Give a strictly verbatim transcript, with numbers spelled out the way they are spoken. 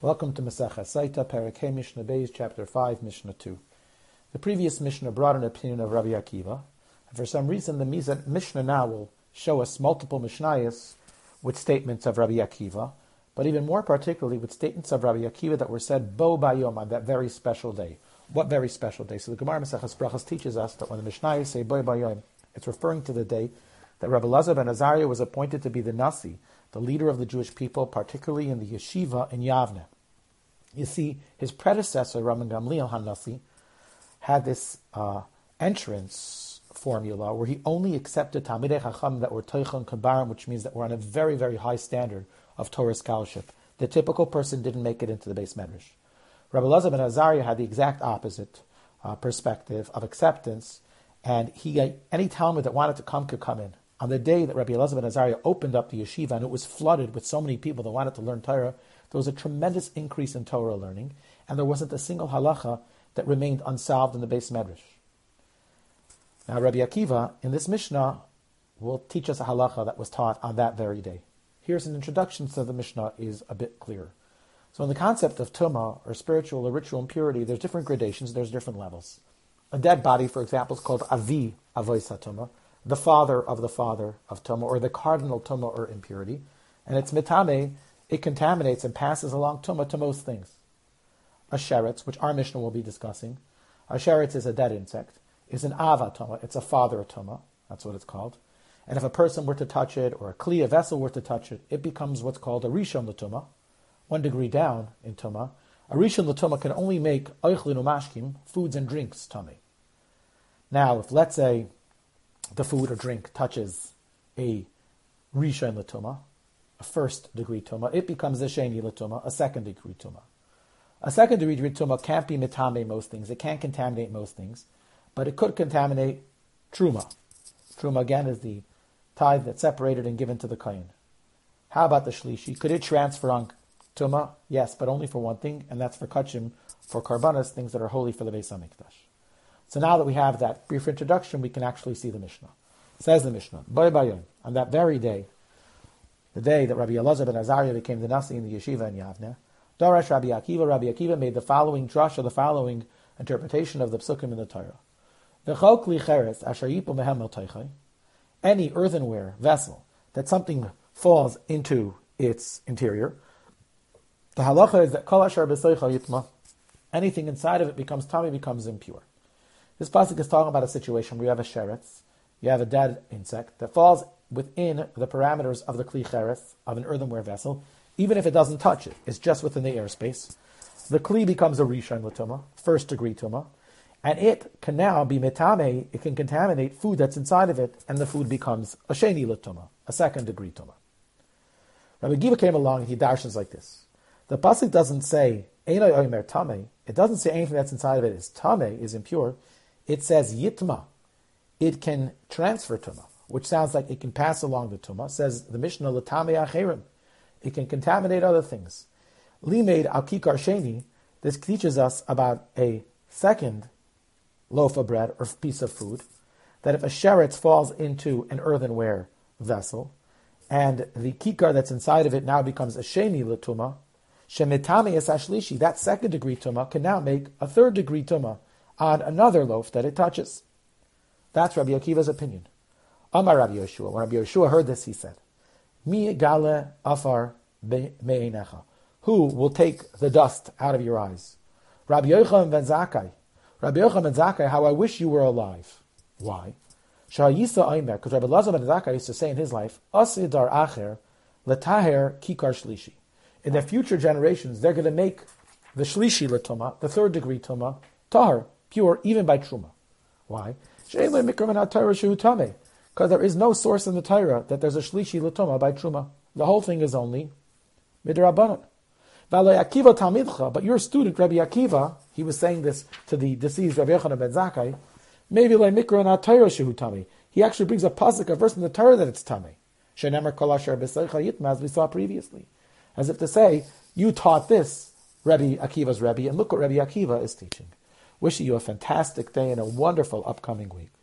Welcome to Masechah Saita, Perek Hey Mishnah Beis, Chapter five, Mishnah two. The previous Mishnah brought an opinion of Rabbi Akiva, and for some reason the Mishnah now will show us multiple Mishnayos with statements of Rabbi Akiva, but even more particularly with statements of Rabbi Akiva that were said Bo Bayom, on that very special day. What very special day? So the Gemara Masechah Brachos teaches us that when the Mishnayos say Bo Bayom, it's referring to the day that Rabbi Elazar ben Azariah was appointed to be the Nasi, the leader of the Jewish people, particularly in the yeshiva in Yavne. You see, his predecessor, Rabban Gamliel HaNasi, had this uh, entrance formula where he only accepted Talmidei Chacham that were Toichon Kabarim, which means that we're on a very, very high standard of Torah scholarship. The typical person didn't make it into the Beis Medrash. Rabbi Elazar ben Azariah had the exact opposite uh, perspective of acceptance, and he any Talmud that wanted to come could come in. On the day that Rabbi Elazar ben Azariah opened up the yeshiva and it was flooded with so many people that wanted to learn Torah, there was a tremendous increase in Torah learning, and there wasn't a single halacha that remained unsolved in the Beis Medrash. Now, Rabbi Akiva, in this Mishnah, will teach us a halacha that was taught on that very day. Here's an introduction so the Mishnah is a bit clearer. So in the concept of tumah, or spiritual or ritual impurity, there's different gradations, there's different levels. A dead body, for example, is called avi avois hatumah, the father of the father of tumah, or the cardinal tumah or impurity, and it's mitame. It contaminates and passes along tumah to most things. A sheretz, which our Mishnah will be discussing, a sheretz is a dead insect, is an ava tumah, it's a father tumah, that's what it's called. And if a person were to touch it, or a kli, a vessel were to touch it, it becomes what's called a rishon l'tumah, one degree down in tumah. A rishon l'tumah can only make oichlin umashkim, foods and drinks, tummy. Now, if let's say the food or drink touches a rishon l'tumah, a first degree tumah, it becomes a sheni l'tumah, a second degree tumah. A second degree tumah can't be mitame most things. It can't contaminate most things, but it could contaminate truma. Truma again is the tithe that's separated and given to the kohen. How about the shlishi? Could it transfer on tumah? Yes, but only for one thing, and that's for kachim, for karbanas, things that are holy for the Beis Hamikdash. So now that we have that brief introduction, we can actually see the Mishnah. Says the Mishnah, Boy Bayon, on that very day, the day that Rabbi Elazar ben Azariah became the Nasi in the yeshiva in Yavne, Darash Rabbi Akiva, Rabbi Akiva made the following drush, or the following interpretation of the psukim in the Torah. V'chol kli cheres asher yipo mehem el teichai, any earthenware vessel that something falls into its interior, the halacha is that kol asher b'soicha yitma, anything inside of it becomes tummy, becomes impure. This pasuk is talking about a situation where you have a sheretz, you have a dead insect that falls within the parameters of the kli cheres, of an earthenware vessel, even if it doesn't touch it, it's just within the airspace. The kli becomes a rishon l'tumah, first degree tumah, and it can now be metame, it can contaminate food that's inside of it, and the food becomes a sheni l'tumah, a second degree tumah. Rabbi Akiva came along and he darshans like this. The pasuk doesn't say, Einoi oimer tameh, it doesn't say anything that's inside of it is tameh, is impure. It says yitma, it can transfer tumah, which sounds like it can pass along the tumah. Says the Mishnah, l'tamei acherim, it can contaminate other things. Limeid al kikar sheni, this teaches us about a second loaf of bread or piece of food, that if a sheretz falls into an earthenware vessel, and the kikar that's inside of it now becomes a sheni l'tumah, shemitame es ashlishi, that second degree tumah can now make a third degree tumah on another loaf that it touches. That's Rabbi Akiva's opinion. Amar Rabbi Yeshua. When Rabbi Yeshua heard this, he said, Mi gale afar me'einecha. Who will take the dust out of your eyes? Rabbi Yochanan ben Zakkai. Rabbi Yochanan ben Zakkai, how I wish you were alive. Why? Sha'yisa Aimer, because Rabbi Elazar ben Zakkai used to say in his life, Asidar acher letaher kikar shlishi. In the future generations, they're going to make the shlishi l'tumah, the third degree tumah, tahar, pure, even by truma. Why? Because there is no source in the Torah that there's a shlishi l'tumah by truma. The whole thing is only midrabanan. But your student, Rabbi Akiva, he was saying this to the deceased Rabbi Yochanan ben Zakkai, maybe like mikra na Torah shehu tami. He actually brings a pasuk, a verse in the Torah that it's tami. Shenemar kol asher b'seicha yitma, as we saw previously. As if to say, you taught this, Rabbi Akiva's Rebbe, and look what Rabbi Akiva is teaching. Wishing you a fantastic day and a wonderful upcoming week.